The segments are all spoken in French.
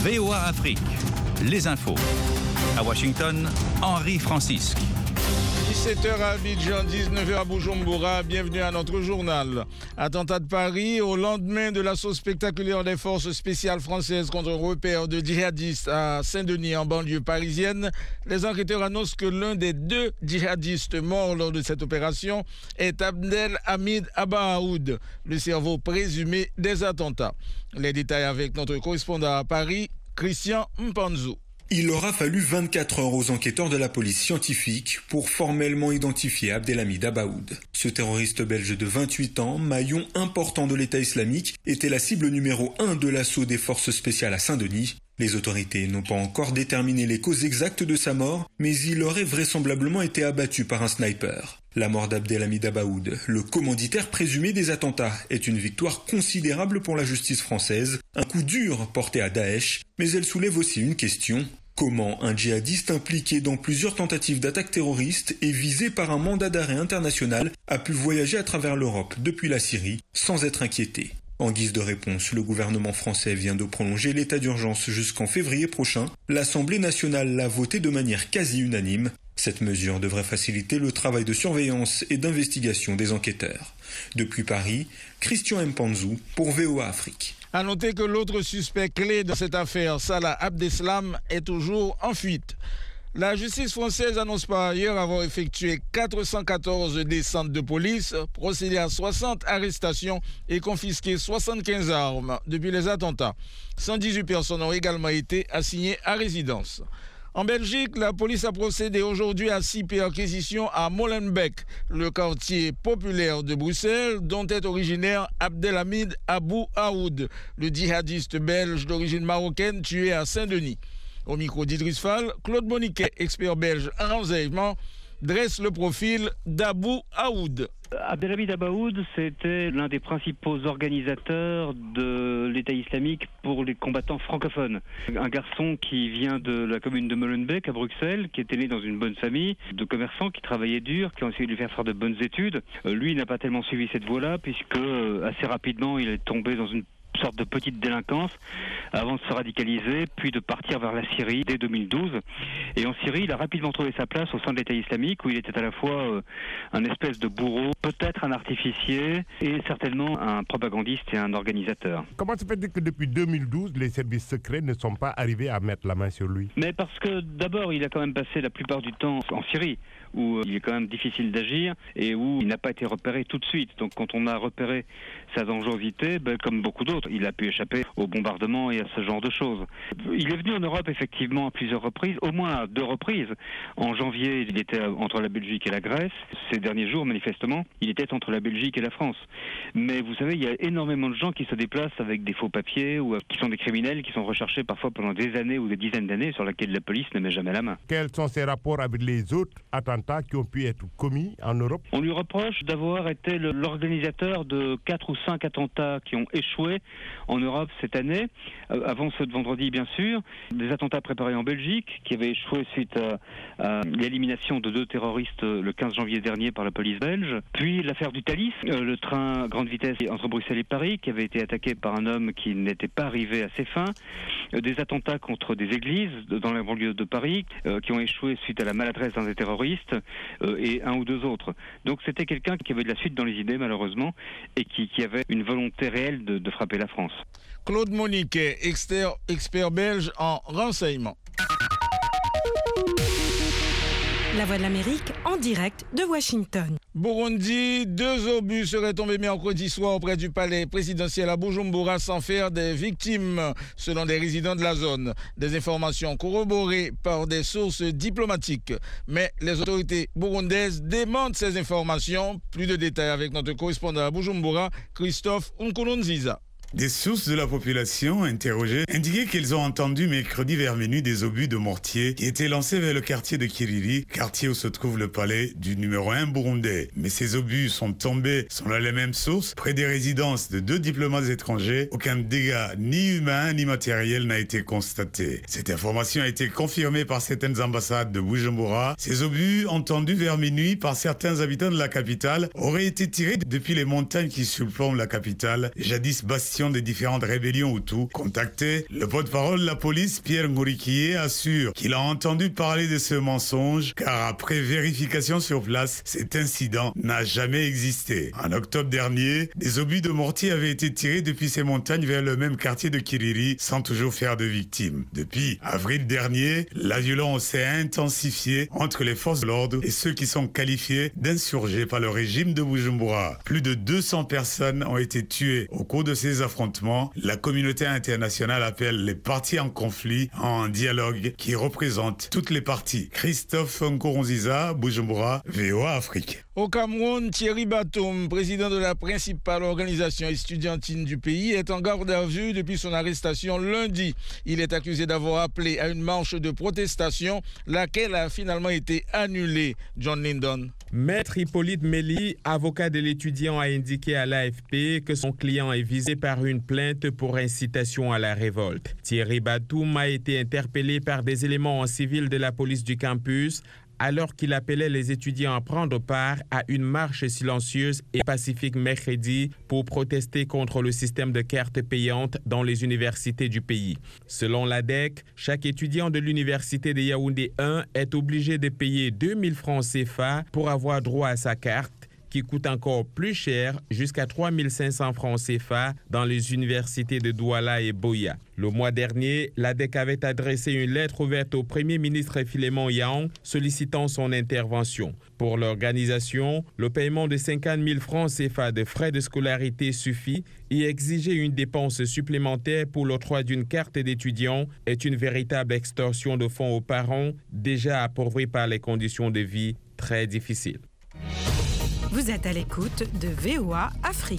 VOA Afrique, les infos. À Washington, Henri Francisque. 17h à Abidjan, 19h à Bujumbura, bienvenue à notre journal. Attentat de Paris, au lendemain de l'assaut spectaculaire des forces spéciales françaises contre un repère de djihadistes à Saint-Denis en banlieue parisienne, les enquêteurs annoncent que l'un des deux djihadistes morts lors de cette opération est Abdelhamid Abaoud, le cerveau présumé des attentats. Les détails avec notre correspondant à Paris, Christian Mpanzou. Il aura fallu 24 heures aux enquêteurs de la police scientifique pour formellement identifier Abdelhamid Abaoud. Ce terroriste belge de 28 ans, maillon important de l'État islamique, était la cible numéro 1 de l'assaut des forces spéciales à Saint-Denis. Les autorités n'ont pas encore déterminé les causes exactes de sa mort, mais il aurait vraisemblablement été abattu par un sniper. La mort d'Abdelhamid Abaoud, le commanditaire présumé des attentats, est une victoire considérable pour la justice française, un coup dur porté à Daesh, mais elle soulève aussi une question. Comment un djihadiste impliqué dans plusieurs tentatives d'attaque terroriste et visé par un mandat d'arrêt international a pu voyager à travers l'Europe depuis la Syrie sans être inquiété? En guise de réponse, le gouvernement français vient de prolonger l'état d'urgence jusqu'en février prochain. L'Assemblée nationale l'a voté de manière quasi unanime. Cette mesure devrait faciliter le travail de surveillance et d'investigation des enquêteurs. Depuis Paris, Christian Mpanzou pour VOA Afrique. À noter que l'autre suspect clé dans cette affaire, Salah Abdeslam, est toujours en fuite. La justice française annonce par ailleurs avoir effectué 414 descentes de police, procédé à 60 arrestations et confisqué 75 armes depuis les attentats. 118 personnes ont également été assignées à résidence. En Belgique, la police a procédé aujourd'hui à 6 perquisitions à Molenbeek, le quartier populaire de Bruxelles, dont est originaire Abdelhamid Abaoud, le djihadiste belge d'origine marocaine tué à Saint-Denis. Au micro d'Idriss Fall, Claude Moniquet, expert belge en renseignement, dresse le profil d'Abaoud. Abdelhamid Abaoud, c'était l'un des principaux organisateurs de l'État islamique pour les combattants francophones. Un garçon qui vient de la commune de Molenbeek à Bruxelles, qui était né dans une bonne famille de commerçants qui travaillaient dur, qui ont essayé de lui faire de bonnes études. Lui n'a pas tellement suivi cette voie-là, puisque assez rapidement il est tombé dans une sorte de petite délinquance avant de se radicaliser, puis de partir vers la Syrie dès 2012. Et en Syrie, il a rapidement trouvé sa place au sein de l'État islamique, où il était à la fois un espèce de bourreau, peut-être un artificier, et certainement un propagandiste et un organisateur. Comment se fait-il que depuis 2012, les services secrets ne sont pas arrivés à mettre la main sur lui? Mais parce que d'abord, il a quand même passé la plupart du temps en Syrie, où il est quand même difficile d'agir et où il n'a pas été repéré tout de suite. Donc quand on a repéré sa dangerosité, comme beaucoup d'autres, il a pu échapper au bombardement et à ce genre de choses. Il est venu en Europe effectivement à plusieurs reprises, au moins à 2 reprises. En janvier, il était entre la Belgique et la Grèce. Ces derniers jours, manifestement, il était entre la Belgique et la France. Mais vous savez, il y a énormément de gens qui se déplacent avec des faux papiers ou qui sont des criminels, qui sont recherchés parfois pendant des années ou des dizaines d'années, sur lesquels la police ne met jamais la main. Quels sont ses rapports avec les autres attentats qui ont pu être commis en Europe? On lui reproche d'avoir été l'organisateur de 4 ou 5 attentats qui ont échoué en Europe cette année, avant ceux de vendredi bien sûr, des attentats préparés en Belgique qui avaient échoué suite à l'élimination de 2 terroristes le 15 janvier dernier par la police belge, puis l'affaire du Thalys, le train à grande vitesse entre Bruxelles et Paris qui avait été attaqué par un homme qui n'était pas arrivé à ses fins, des attentats contre des églises dans la banlieue de Paris qui ont échoué suite à la maladresse d'un des terroristes et 1 ou 2 autres. Donc c'était quelqu'un qui avait de la suite dans les idées malheureusement et qui avait une volonté réelle de frapper la France. Claude Moniquet, expert belge en renseignement. La Voix de l'Amérique en direct de Washington. Burundi, 2 obus seraient tombés mercredi soir auprès du palais présidentiel à Bujumbura sans faire des victimes, selon des résidents de la zone. Des informations corroborées par des sources diplomatiques. Mais les autorités burundaises démentent ces informations. Plus de détails avec notre correspondant à Bujumbura, Christophe Nkurunziza. Des sources de la population interrogées indiquaient qu'ils ont entendu mercredi vers minuit des obus de mortier qui étaient lancés vers le quartier de Kiriri, quartier où se trouve le palais du numéro 1 burundais. Mais ces obus sont tombés, selon les mêmes sources, près des résidences de 2 diplomates étrangers. Aucun dégât, ni humain ni matériel, n'a été constaté. Cette information a été confirmée par certaines ambassades de Bujumbura. Ces obus, entendus vers minuit par certains habitants de la capitale, auraient été tirés depuis les montagnes qui surplombent la capitale, jadis bastion gestion des différentes rébellions Hutus. Contacté, le porte-parole de la police, Pierre Ngurikié, assure qu'il a entendu parler de ce mensonge car après vérification sur place, cet incident n'a jamais existé. En octobre dernier, des obus de mortier avaient été tirés depuis ces montagnes vers le même quartier de Kiriri sans toujours faire de victimes. Depuis avril dernier, la violence s'est intensifiée entre les forces de l'ordre et ceux qui sont qualifiés d'insurgés par le régime de Bujumbura. Plus de 200 personnes ont été tuées au cours de ces affrontements. La communauté internationale appelle les parties en conflit en dialogue qui représente toutes les parties. Christophe Nkurunziza, Bujumbura, VOA Afrique. Au Cameroun, Thierry Batoum, président de la principale organisation estudiantine du pays, est en garde à vue depuis son arrestation lundi. Il est accusé d'avoir appelé à une marche de protestation, laquelle a finalement été annulée. John Lindon. Maître Hippolyte Méli, avocat de l'étudiant, a indiqué à l'AFP que son client est visé par une plainte pour incitation à la révolte. Thierry Batoum a été interpellé par des éléments en civil de la police du campus alors qu'il appelait les étudiants à prendre part à une marche silencieuse et pacifique mercredi pour protester contre le système de cartes payantes dans les universités du pays. Selon l'ADEC, chaque étudiant de l'université de Yaoundé 1 est obligé de payer 2000 francs CFA pour avoir droit à sa carte, qui coûte encore plus cher, jusqu'à 3500 francs CFA dans les universités de Douala et Boya. Le mois dernier, l'ADEC avait adressé une lettre ouverte au Premier ministre Philémon Yang sollicitant son intervention. Pour l'organisation, le paiement de 50 000 francs CFA de frais de scolarité suffit et exiger une dépense supplémentaire pour l'octroi d'une carte d'étudiant est une véritable extorsion de fonds aux parents déjà appauvris par les conditions de vie très difficiles. Vous êtes à l'écoute de VOA Afrique.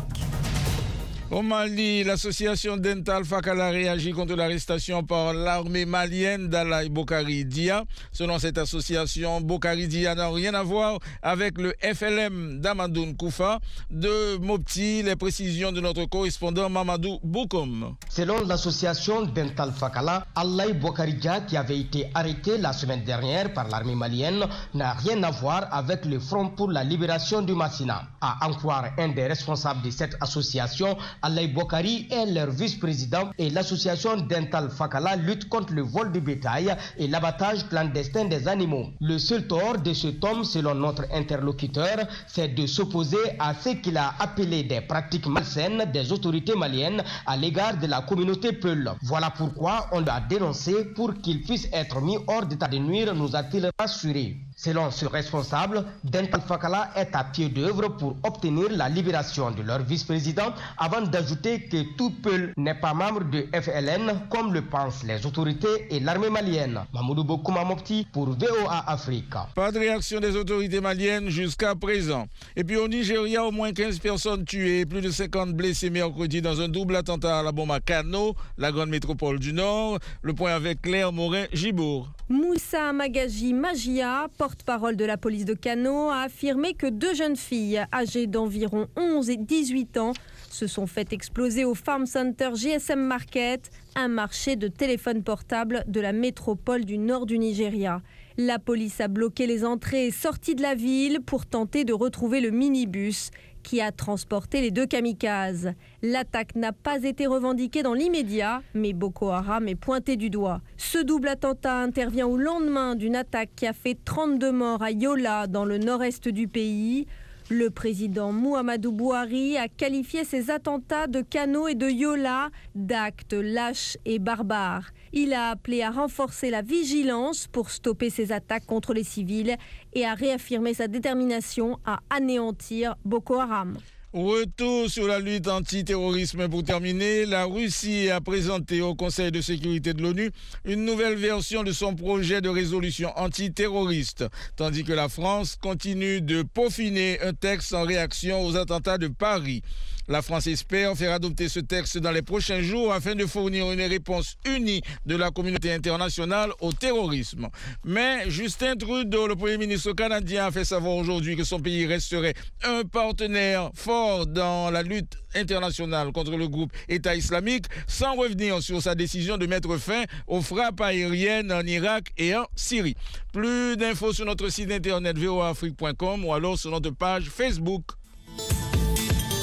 Au Mali, l'association Dental Fakala réagit contre l'arrestation par l'armée malienne d'Alaï Bokari Dia. Selon cette association, Bokari Dia n'a rien à voir avec le FLM d'Amadoun Koufa. De Mopti, les précisions de notre correspondant Mamadou Boukoum. Selon l'association Dental Fakala, Alaï Bokari Dia, qui avait été arrêté la semaine dernière par l'armée malienne, n'a rien à voir avec le Front pour la libération du Massina. À en croire un des responsables de cette association, Alaï Bokari est leur vice-président et l'association Dental Fakala lutte contre le vol de bétail et l'abattage clandestin des animaux. Le seul tort de cet homme, selon notre interlocuteur, c'est de s'opposer à ce qu'il a appelé des pratiques malsaines des autorités maliennes à l'égard de la communauté Peul. Voilà pourquoi on l'a dénoncé pour qu'il puisse être mis hors d'état de nuire, nous a-t-il rassuré. Selon ce responsable, Dental Fakala est à pied d'œuvre pour obtenir la libération de leur vice-président avant d'ajouter que tout Peul n'est pas membre de FLN comme le pensent les autorités et l'armée malienne. Mamoudou Bokouma Mopti pour VOA Afrique. Pas de réaction des autorités maliennes jusqu'à présent. Et puis au Nigeria, au moins 15 personnes tuées et plus de 50 blessés mercredi dans un double attentat à la bombe à Kano, la grande métropole du Nord. Le point avec Claire Morin-Gibourg. Moussa Magaji Magia, porte-parole de la police de Kano, a affirmé que 2 jeunes filles âgées d'environ 11 et 18 ans se sont fait exploser au Farm Center GSM Market, un marché de téléphones portables de la métropole du nord du Nigeria. La police a bloqué les entrées et sorties de la ville pour tenter de retrouver le minibus qui a transporté les 2 kamikazes. L'attaque n'a pas été revendiquée dans l'immédiat, mais Boko Haram est pointé du doigt. Ce double attentat intervient au lendemain d'une attaque qui a fait 32 morts à Yola, dans le nord-est du pays. Le président Muhammadu Buhari a qualifié ces attentats de Kano et de Yola d'actes lâches et barbares. Il a appelé à renforcer la vigilance pour stopper ces attaques contre les civils et a réaffirmé sa détermination à anéantir Boko Haram. Retour sur la lutte antiterrorisme pour terminer. La Russie a présenté au Conseil de sécurité de l'ONU une nouvelle version de son projet de résolution antiterroriste, tandis que la France continue de peaufiner un texte en réaction aux attentats de Paris. La France espère faire adopter ce texte dans les prochains jours afin de fournir une réponse unie de la communauté internationale au terrorisme. Mais Justin Trudeau, le Premier ministre canadien, a fait savoir aujourd'hui que son pays resterait un partenaire fort dans la lutte internationale contre le groupe État islamique, sans revenir sur sa décision de mettre fin aux frappes aériennes en Irak et en Syrie. Plus d'infos sur notre site internet voaafrique.com ou alors sur notre page Facebook.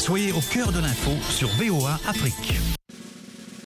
Soyez au cœur de l'info sur VOA Afrique.